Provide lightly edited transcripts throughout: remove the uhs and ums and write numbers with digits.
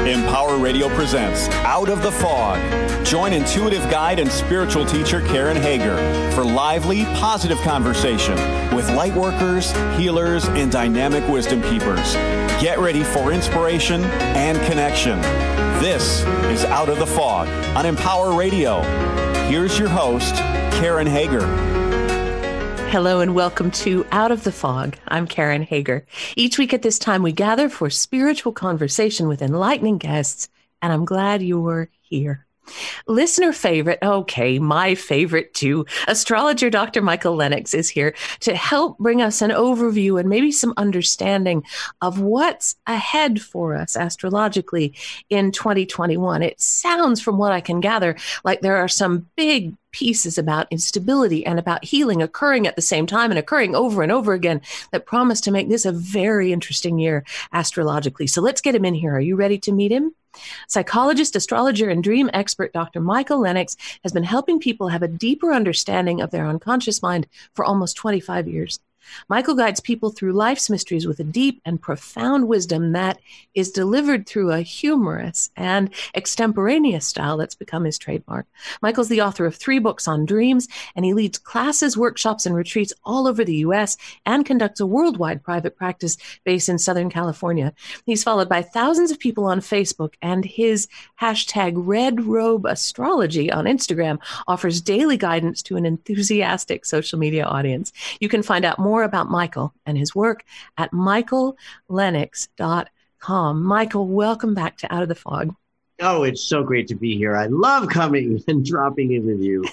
Empower Radio presents Out of the Fog. Join intuitive guide and spiritual teacher Karen Hager for lively, positive conversation with light workers, healers, and dynamic wisdom keepers. Get ready for inspiration and connection. This is Out of the Fog on Empower Radio. Here's your host, Karen Hager. Hello and welcome to Out of the Fog. I'm Karen Hager. Each week at this time, we gather for spiritual conversation with enlightening guests, and I'm glad you're here. Listener favorite, okay, my favorite too, astrologer Dr. Michael Lennox is here to help bring us an overview and maybe some understanding of what's ahead for us astrologically in 2021. It sounds, from what I can gather, like there are some big pieces about instability and about healing occurring at the same time and occurring over and over again that promise to make this a very interesting year astrologically. So let's get him in here. Are you ready to meet him? Psychologist, astrologer, and dream expert Dr. Michael Lennox has been helping people have a deeper understanding of their unconscious mind for almost 25 years. Michael guides people through life's mysteries with a deep and profound wisdom that is delivered through a humorous and extemporaneous style that's become his trademark. Michael's the author of 3 books on dreams, and he leads classes, workshops, and retreats all over the U.S. and conducts a worldwide private practice based in Southern California. He's followed by thousands of people on Facebook, and his hashtag Red Robe Astrology on Instagram offers daily guidance to an enthusiastic social media audience. You can find out more about Michael and his work at michaellennox.com. Michael, welcome back to Out of the Fog. Oh, it's so great to be here. I love coming and dropping in with you.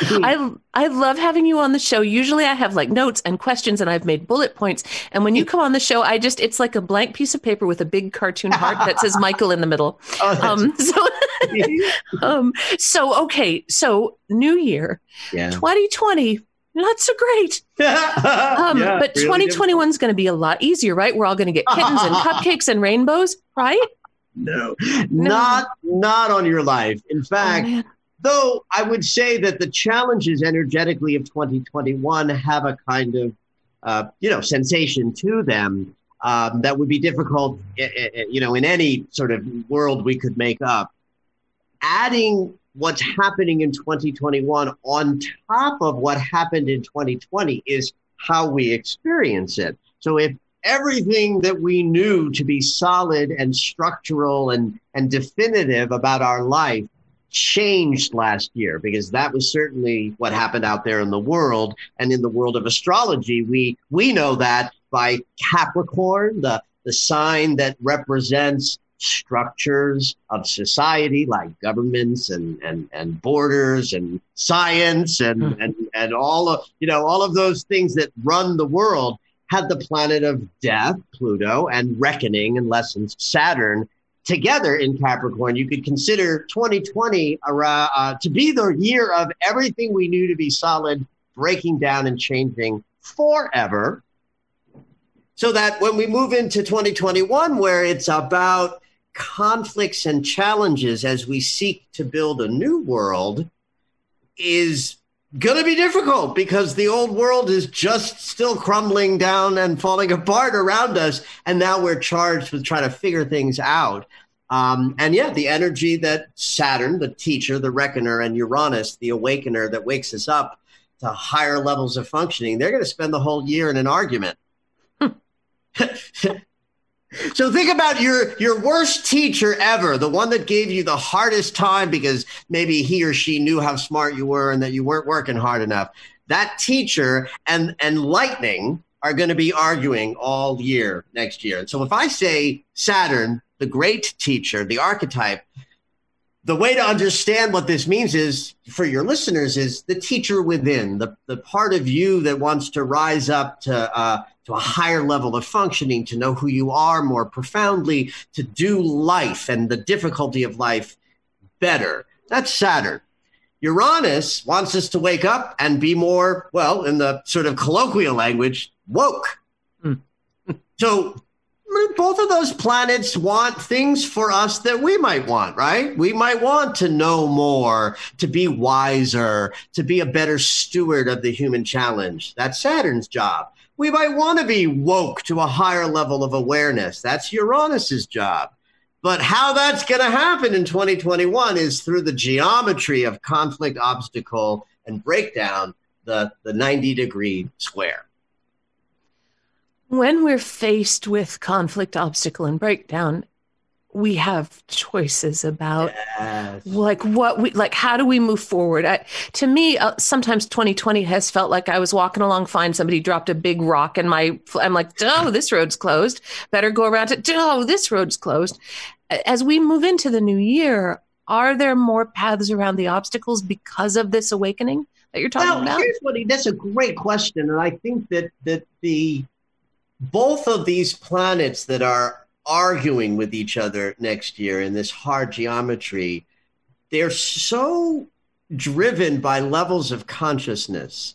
I love having you on the show. Usually I have like notes and questions and I've made bullet points. And when you come on the show, it's like a blank piece of paper with a big cartoon heart that says Michael in the middle. So new year, 2020. Not so great. But 2021 is going to be a lot easier, right? We're all going to get kittens and cupcakes and rainbows, right? No, not on your life. In fact, though I would say that the challenges energetically of 2021 have a kind of, sensation to them that would be difficult, in any sort of world we could make up. Adding what's happening in 2021 on top of what happened in 2020 is how we experience it. So if everything that we knew to be solid and structural and definitive about our life changed last year, because that was certainly what happened out there in the world. And in the world of astrology, we know that by Capricorn, the sign that represents structures of society like governments and borders and science and all of those things that run the world, had the planet of death, Pluto, and reckoning and lessons, Saturn, together in Capricorn. You could consider 2020 to be the year of everything we knew to be solid breaking down and changing forever. So that when we move into 2021, where it's about conflicts and challenges as we seek to build a new world, is going to be difficult because the old world is just still crumbling down and falling apart around us. And now we're charged with trying to figure things out. The energy that Saturn, the teacher, the reckoner, and Uranus, the awakener that wakes us up to higher levels of functioning, they're going to spend the whole year in an argument. So think about your worst teacher ever, the one that gave you the hardest time because maybe he or she knew how smart you were and that you weren't working hard enough. That teacher and lightning are going to be arguing all year next year. And so if I say Saturn, the great teacher, the archetype, the way to understand what this means is, for your listeners, is the teacher within, the part of you that wants to rise up to a higher level of functioning, to know who you are more profoundly, to do life and the difficulty of life better. That's Saturn. Uranus wants us to wake up and be more, well, in the sort of colloquial language, woke. So both of those planets want things for us that we might want, right? We might want to know more, to be wiser, to be a better steward of the human challenge. That's Saturn's job. We might want to be woke to a higher level of awareness. That's Uranus's job. But how that's going to happen in 2021 is through the geometry of conflict, obstacle, and breakdown, the 90-degree square. When we're faced with conflict, obstacle, and breakdown, we have choices about how do we move forward? To me, sometimes 2020 has felt like I was walking along fine. Somebody dropped a big rock and I'm like, oh, this road's closed. Better go around it. Oh, this road's closed. As we move into the new year, are there more paths around the obstacles because of this awakening that you're talking about? That's a great question. And I think that both of these planets that are arguing with each other next year in this hard geometry, they're so driven by levels of consciousness,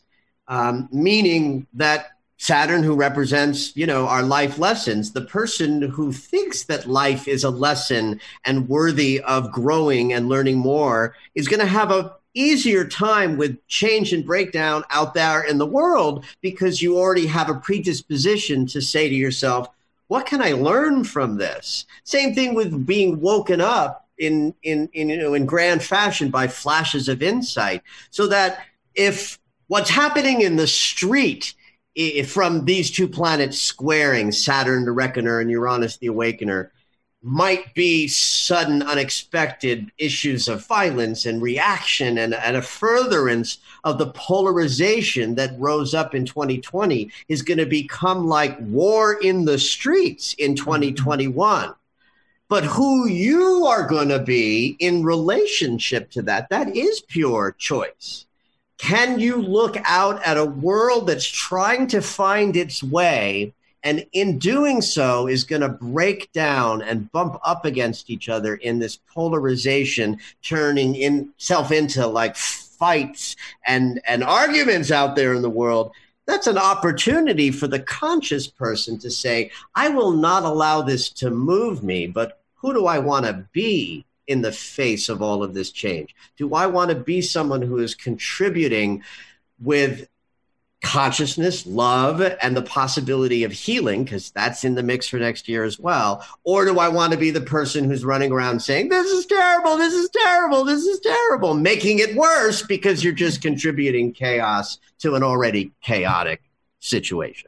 meaning that Saturn, who represents, our life lessons, the person who thinks that life is a lesson and worthy of growing and learning more is going to have a easier time with change and breakdown out there in the world, because you already have a predisposition to say to yourself, what can I learn from this? Same thing with being woken up in grand fashion by flashes of insight, so that if what's happening in the street from these two planets squaring, Saturn the Reckoner and Uranus the Awakener, might be sudden, unexpected issues of violence and reaction and a furtherance of the polarization that rose up in 2020 is going to become like war in the streets in 2021. But who you are going to be in relationship to that is pure choice. Can you look out at a world that's trying to find its way, and in doing so is going to break down and bump up against each other in this polarization, turning itself into like fights and arguments out there in the world? That's an opportunity for the conscious person to say, I will not allow this to move me, but who do I want to be in the face of all of this change? Do I want to be someone who is contributing with consciousness, love, and the possibility of healing, because that's in the mix for next year as well? Or do I want to be the person who's running around saying, this is terrible, this is terrible, this is terrible, making it worse because you're just contributing chaos to an already chaotic situation?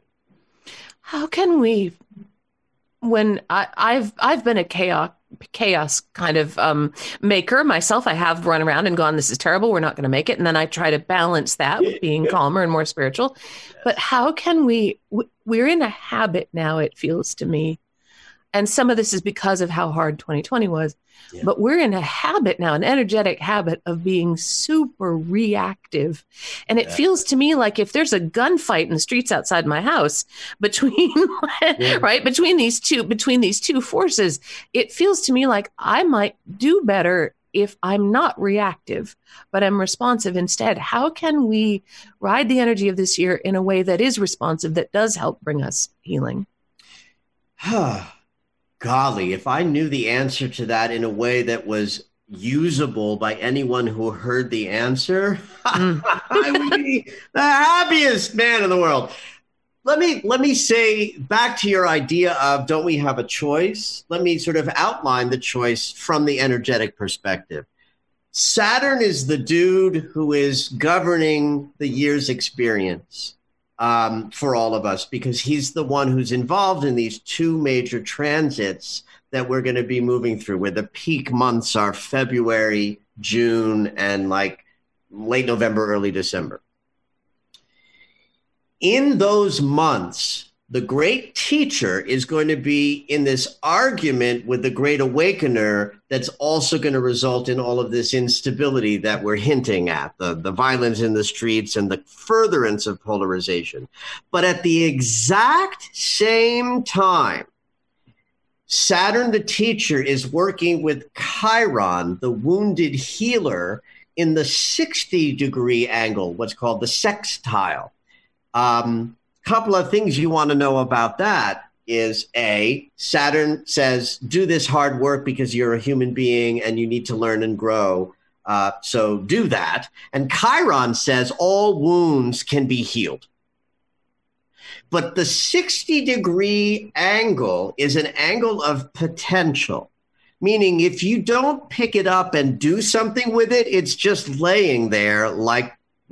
How can we, when I've been a chaos kind of maker myself. I have run around and gone, this is terrible, we're not going to make it. And then I try to balance that with being calmer and more spiritual. But how can we're in a habit now, it feels to me. And some of this is because of how hard 2020 was. Yeah. But we're in a habit now, an energetic habit of being super reactive. And it feels to me like if there's a gunfight in the streets outside my house between these two forces, it feels to me like I might do better if I'm not reactive, but I'm responsive instead. How can we ride the energy of this year in a way that is responsive, that does help bring us healing? Golly, if I knew the answer to that in a way that was usable by anyone who heard the answer, I would be the happiest man in the world. Let me say, back to your idea of, don't we have a choice? Let me sort of outline the choice from the energetic perspective. Saturn is the dude who is governing the year's experience for all of us, because he's the one who's involved in these two major transits that we're going to be moving through, where the peak months are February, June, and like late November, early December. In those months, the great teacher is going to be in this argument with the great awakener that's also going to result in all of this instability that we're hinting at, the violence in the streets and the furtherance of polarization. But at the exact same time, Saturn, the teacher, is working with Chiron, the wounded healer, in the 60-degree angle, what's called the sextile. Couple of things you want to know about that is, A, Saturn says, do this hard work because you're a human being and you need to learn and grow. So do that. And Chiron says all wounds can be healed. But the 60-degree angle is an angle of potential. meaning if you don't pick it up and do something with it, it's just laying there like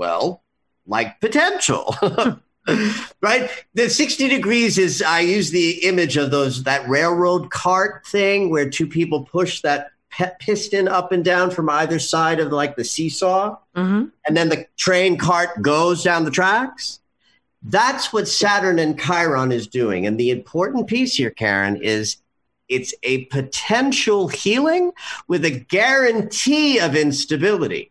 potential. Right? The 60 degrees is, I use the image of that railroad cart thing where two people push that piston up and down from either side of like the seesaw. And then the train cart goes down the tracks. That's what Saturn and Chiron is doing. And the important piece here, Karen, is it's a potential healing with a guarantee of instability.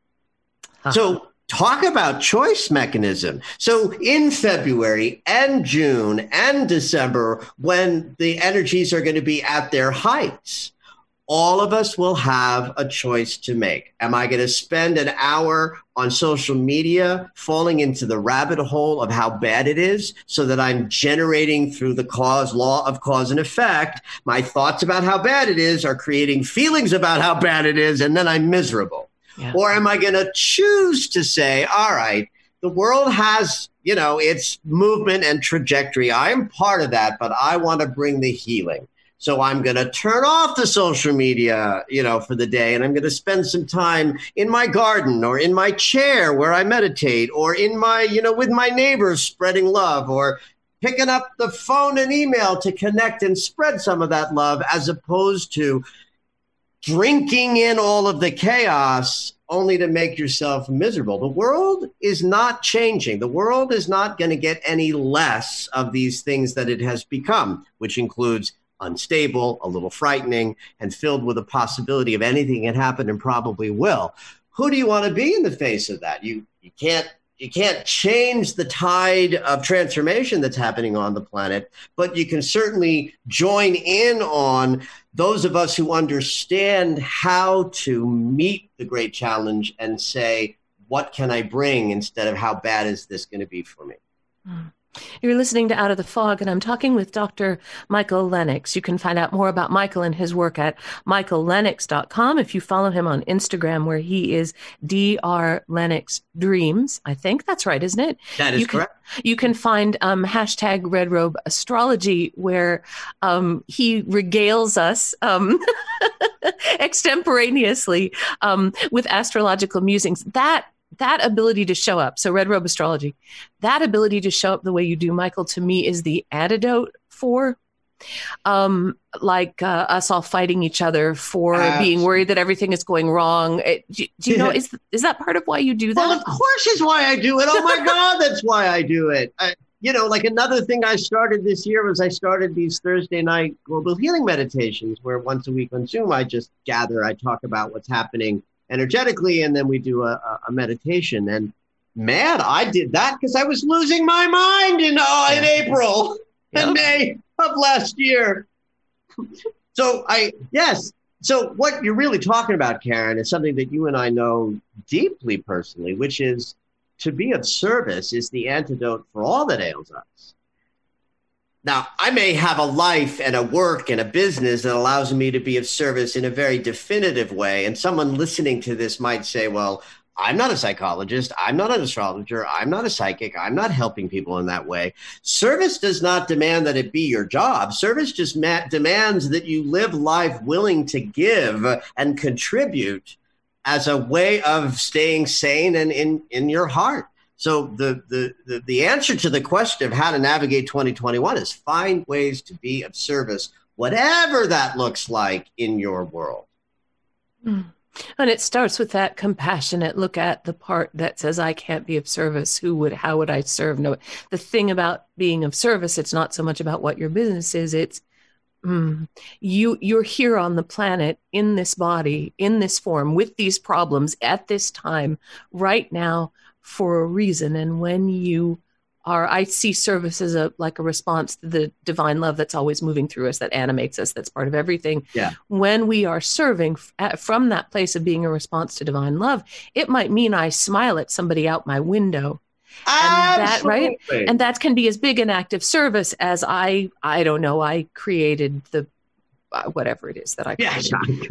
So talk about choice mechanism. So in February and June and December, when the energies are going to be at their heights, all of us will have a choice to make. Am I going to spend an hour on social media falling into the rabbit hole of how bad it is so that I'm generating through the law of cause and effect, my thoughts about how bad it is are creating feelings about how bad it is, and then I'm miserable? Yeah. Or am I going to choose to say, all right, the world has, its movement and trajectory. I'm part of that, but I want to bring the healing. So I'm going to turn off the social media, for the day, and I'm going to spend some time in my garden or in my chair where I meditate, or in my, with my neighbors spreading love, or picking up the phone and email to connect and spread some of that love, as opposed to drinking in all of the chaos only to make yourself miserable. The world is not changing. The world is not going to get any less of these things that it has become, which includes unstable, a little frightening, and filled with a possibility of anything can happen and probably will. Who do you want to be in the face of that? You can't change the tide of transformation that's happening on the planet, but you can certainly join in on those of us who understand how to meet the great challenge and say, what can I bring, instead of how bad is this going to be for me? You're listening to Out of the Fog, and I'm talking with Dr. Michael Lennox. You can find out more about Michael and his work at michaellennox.com. If you follow him on Instagram, where he is Dr. Lennox Dreams. I think that's right, isn't it? That is correct. You can find hashtag Red Robe Astrology, where he regales us extemporaneously with astrological musings. That ability to show up, so Red Robe Astrology, that ability to show up the way you do, Michael, to me is the antidote for us all fighting each other for being worried that everything is going wrong. Do you know, is that part of why you do that? Well, of course is why I do it. Oh my God, that's why I do it. Like another thing I started this year was I started these Thursday night global healing meditations, where once a week on Zoom, I just gather, I talk about what's happening energetically, and then we do a meditation. And man, I did that because I was losing my mind in April and May of last year. So what you're really talking about, Karen, is something that you and I know deeply personally, which is to be of service is the antidote for all that ails us. Now, I may have a life and a work and a business that allows me to be of service in a very definitive way. And someone listening to this might say, well, I'm not a psychologist. I'm not an astrologer. I'm not a psychic. I'm not helping people in that way. Service does not demand that it be your job. Service just demands that you live life willing to give and contribute as a way of staying sane and in your heart. So the answer to the question of how to navigate 2021 is find ways to be of service, whatever that looks like in your world. And it starts with that compassionate look at the part that says, I can't be of service. How would I serve? No, the thing about being of service, it's not so much about what your business is. It's you're here on the planet, in this body, in this form, with these problems at this time, right now, for a reason. And when you are, I see service as a response to the divine love that's always moving through us, that animates us, that's part of everything. Yeah. When we are serving from that place of being a response to divine love, it might mean I smile at somebody out my window. Absolutely. And that can be as big an act of service as I don't know, I created the whatever it is that I created.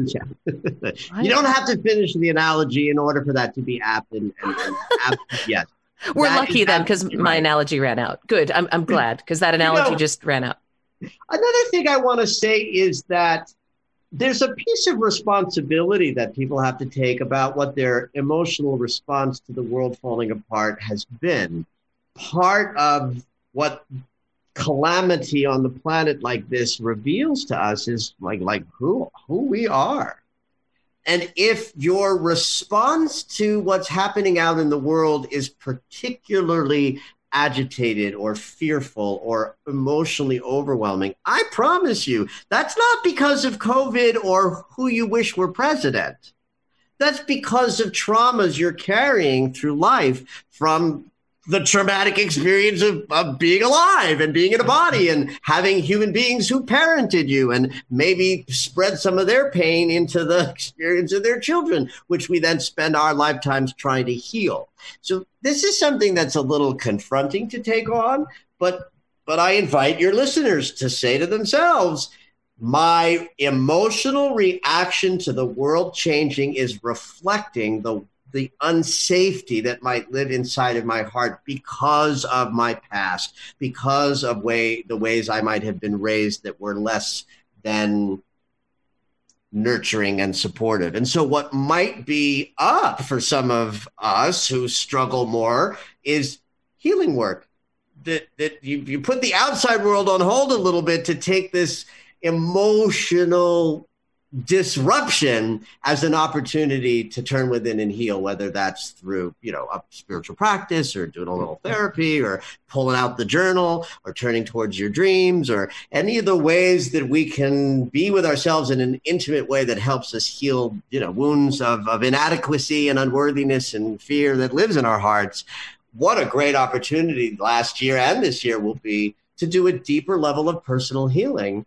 You don't have to finish the analogy in order for that to be apt and apt. Yes. We're lucky then, because my analogy ran out. Good. I'm glad, because that analogy just ran out. Another thing I want to say is that there's a piece of responsibility that people have to take about what their emotional response to the world falling apart has been. Part of what calamity on the planet like this reveals to us is like who we are. And if your response to what's happening out in the world is particularly agitated or fearful or emotionally overwhelming, I promise you, that's not because of COVID or who you wish were president. That's because of traumas you're carrying through life from the traumatic experience of being alive and being in a body and having human beings who parented you and maybe spread some of their pain into the experience of their children, which we then spend our lifetimes trying to heal. So this is something that's a little confronting to take on, but I invite your listeners to say to themselves, my emotional reaction to the world changing is reflecting the unsafety that might live inside of my heart because of my past, because of the ways I might have been raised that were less than nurturing and supportive. And so what might be up for some of us who struggle more is healing work, that you put the outside world on hold a little bit to take this emotional disruption as an opportunity to turn within and heal, whether that's through, a spiritual practice or doing a little therapy or pulling out the journal or turning towards your dreams or any of the ways that we can be with ourselves in an intimate way that helps us heal, wounds of inadequacy and unworthiness and fear that lives in our hearts. What a great opportunity last year and this year will be to do a deeper level of personal healing.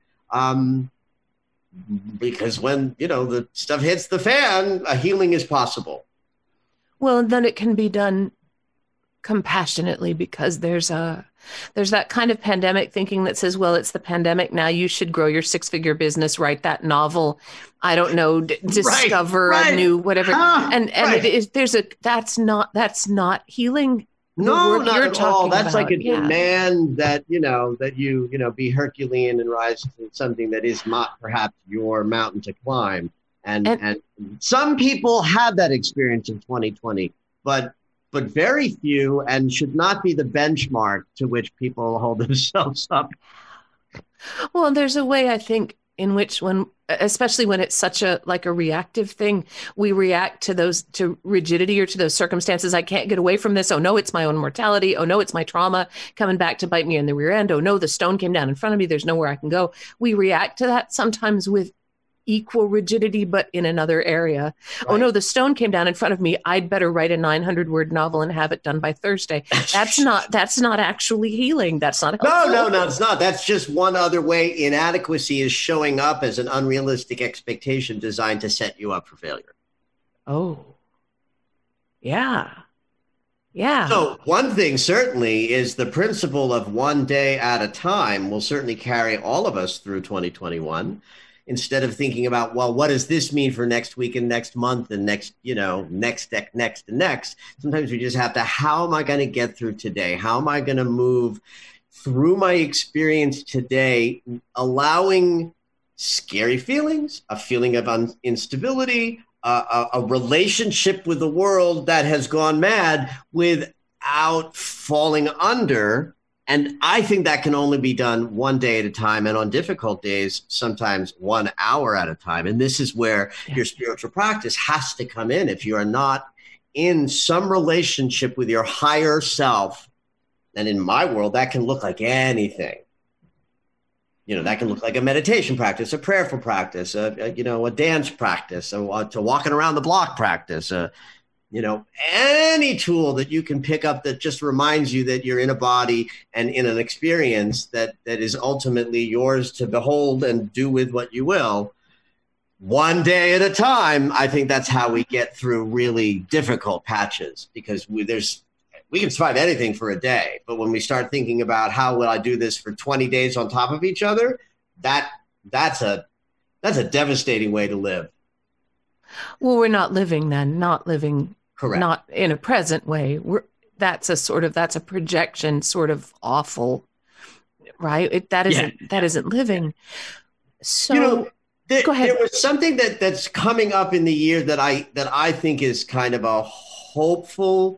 Because when, the stuff hits the fan, a healing is possible. Well, and then it can be done compassionately because there's that kind of pandemic thinking that says, well, it's the pandemic now, you should grow your 6-figure business, write that novel, I don't know, discover a new whatever. And right. It is, that's not healing. No, not at all. That's like a demand that, that you be Herculean and rise to something that is not perhaps your mountain to climb. And some people have that experience in 2020, but very few, and should not be the benchmark to which people hold themselves up. Well, there's a way, I think, in which especially when it's such a reactive thing, we react to rigidity or to those circumstances. I can't get away from this. Oh no, it's my own mortality. Oh no, it's my trauma coming back to bite me in the rear end. Oh no, the stone came down in front of me. There's nowhere I can go. We react to that sometimes with equal rigidity, but in another area. Right. Oh no, the stone came down in front of me. I'd better write a 900-word novel and have it done by Thursday. That's not actually healing. That's not helpful. No, it's not. That's just one other way inadequacy is showing up as an unrealistic expectation designed to set you up for failure. Oh, yeah. Yeah. So one thing certainly is the principle of one day at a time will certainly carry all of us through 2021. Instead of thinking about, well, what does this mean for next week and next month and next, next and next? Sometimes we just have to, how am I going to get through today? How am I going to move through my experience today, allowing scary feelings, a feeling of instability, a relationship with the world that has gone mad without falling under. And I think that can only be done one day at a time, and on difficult days, sometimes 1 hour at a time. And this is where your spiritual practice has to come in. If you are not in some relationship with your higher self, and in my world, that can look like anything. That can look like a meditation practice, a prayerful practice, a dance practice, to walking around the block practice, any tool that you can pick up that just reminds you that you're in a body and in an experience that is ultimately yours to behold and do with what you will. One day at a time, I think that's how we get through really difficult patches, because we can survive anything for a day. But when we start thinking about how will I do this for 20 days on top of each other, that's a devastating way to live. Well, we're not living then, Correct. Not in a present way. That's a projection, sort of awful, right? That isn't living. So Go ahead. There was something that's coming up in the year that I think is kind of a hopeful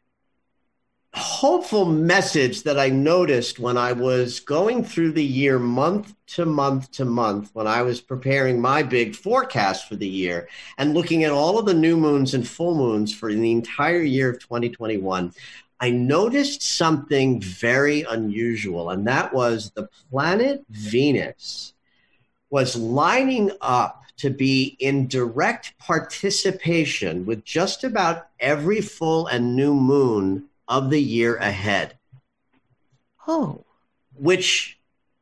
message that I noticed when I was going through the year month to month to month, when I was preparing my big forecast for the year and looking at all of the new moons and full moons for the entire year of 2021. I noticed something very unusual, and that was the planet Venus was lining up to be in direct participation with just about every full and new moon of the year ahead. Oh. Which,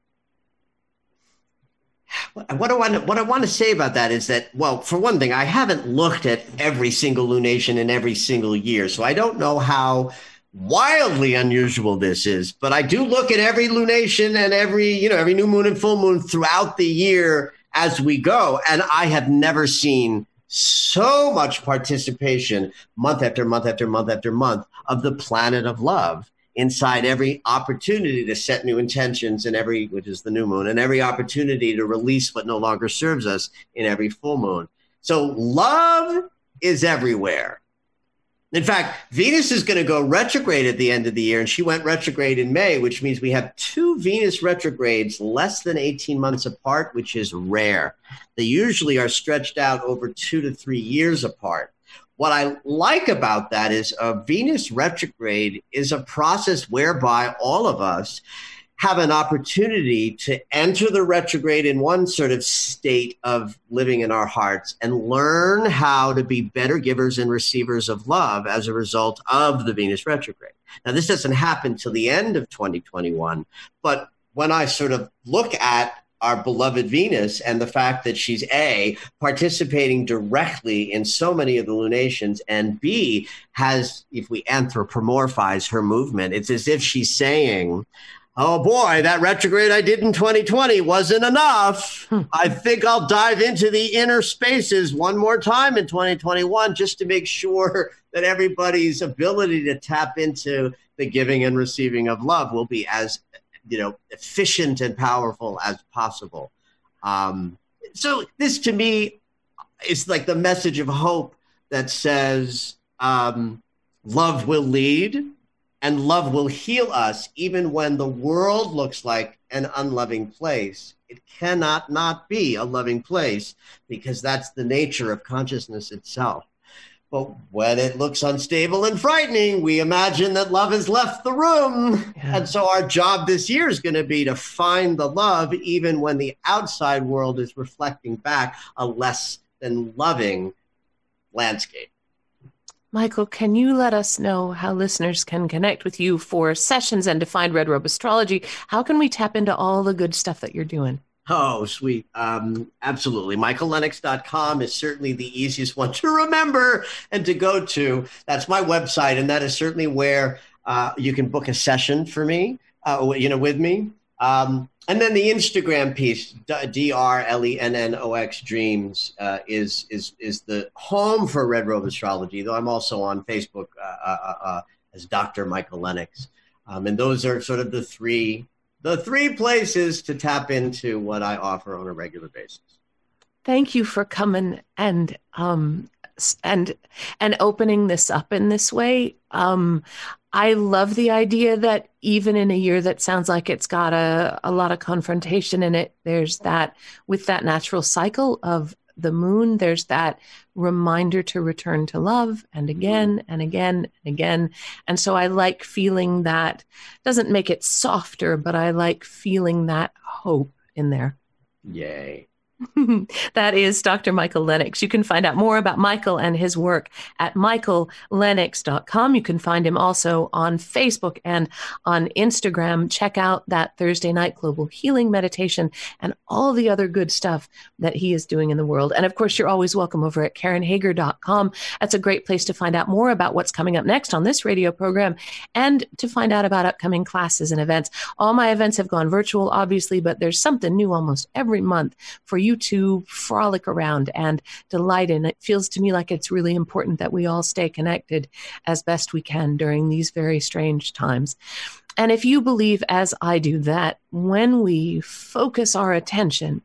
what I want to say about that is that, well, for one thing, I haven't looked at every single lunation in every single year, so I don't know how wildly unusual this is, but I do look at every lunation and every new moon and full moon throughout the year as we go. And I have never seen so much participation month after month after month after month of the planet of love inside every opportunity to set new intentions in every, which is the new moon, and every opportunity to release what no longer serves us in every full moon. So love is everywhere. In fact, Venus is going to go retrograde at the end of the year, and she went retrograde in May, which means we have 2 Venus retrogrades less than 18 months apart, which is rare. They usually are stretched out over 2 to 3 years apart. What I like about that is a Venus retrograde is a process whereby all of us have an opportunity to enter the retrograde in one sort of state of living in our hearts and learn how to be better givers and receivers of love as a result of the Venus retrograde. Now, this doesn't happen till the end of 2021, but when I sort of look at our beloved Venus and the fact that she's A, participating directly in so many of the lunations, and B, has, if we anthropomorphize her movement, it's as if she's saying, oh boy, that retrograde I did in 2020 wasn't enough. I think I'll dive into the inner spaces one more time in 2021 just to make sure that everybody's ability to tap into the giving and receiving of love will be as, efficient and powerful as possible. So this to me is like the message of hope that says love will lead. And love will heal us even when the world looks like an unloving place. It cannot not be a loving place because that's the nature of consciousness itself. But when it looks unstable and frightening, we imagine that love has left the room. Yeah. And so our job this year is going to be to find the love even when the outside world is reflecting back a less than loving landscape. Michael, can you let us know how listeners can connect with you for sessions and to find Red Robe Astrology? How can we tap into all the good stuff that you're doing? Oh, sweet. Absolutely. MichaelLennox.com is certainly the easiest one to remember and to go to. That's my website, and that is certainly where you can book a session for me, with me. And then the Instagram piece, DRLENNOX Dreams, is the home for Red Robe Astrology, though I'm also on Facebook as Dr. Michael Lennox. And those are sort of the three places to tap into what I offer on a regular basis. Thank you for coming and opening this up in this way. I love the idea that even in a year that sounds like it's got a lot of confrontation in it, there's that, with that natural cycle of the moon, there's that reminder to return to love, and again and again and again. And so I like feeling that, doesn't make it softer, but I like feeling that hope in there. Yay. That is Dr. Michael Lennox. You can find out more about Michael and his work at michaellennox.com. You can find him also on Facebook and on Instagram. Check out that Thursday night global healing meditation and all the other good stuff that he is doing in the world. And of course, you're always welcome over at KarenHager.com. That's a great place to find out more about what's coming up next on this radio program and to find out about upcoming classes and events. All my events have gone virtual, obviously, but there's something new almost every month for you to frolic around and delight in. It feels to me like it's really important that we all stay connected as best we can during these very strange times. And if you believe, as I do, that when we focus our attention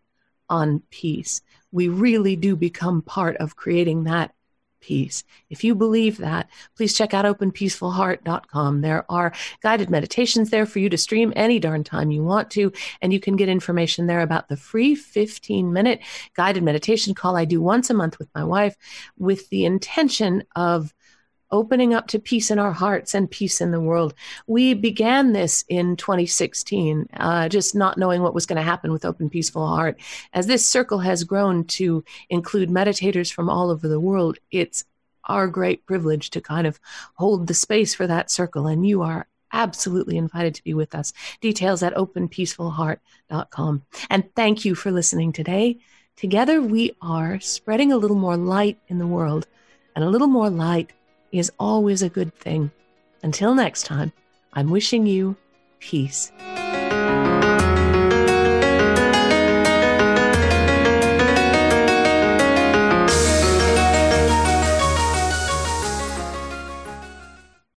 on peace. We really do become part of creating that peace. If you believe that, please check out openpeacefulheart.com. There are guided meditations there for you to stream any darn time you want to, and you can get information there about the free 15-minute guided meditation call I do once a month with my wife, with the intention of opening up to peace in our hearts and peace in the world. We began this in 2016, just not knowing what was going to happen with Open Peaceful Heart. As this circle has grown to include meditators from all over the world, it's our great privilege to kind of hold the space for that circle, and you are absolutely invited to be with us. Details at openpeacefulheart.com. And thank you for listening today. Together we are spreading a little more light in the world, and a little more light is always a good thing. Until next time, I'm wishing you peace.